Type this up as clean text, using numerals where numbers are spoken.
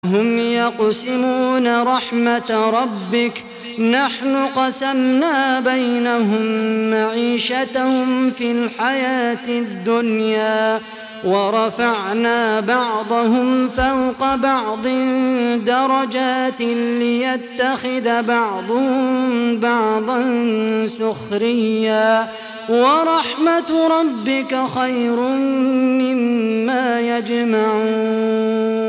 هم يقسمون رحمة ربك نحن قسمنا بينهم معيشتهم في الحياة الدنيا ورفعنا بعضهم فوق بعض درجات ليتخذ بعضهم بعضا سخريا ورحمة ربك خير مما يجمعون.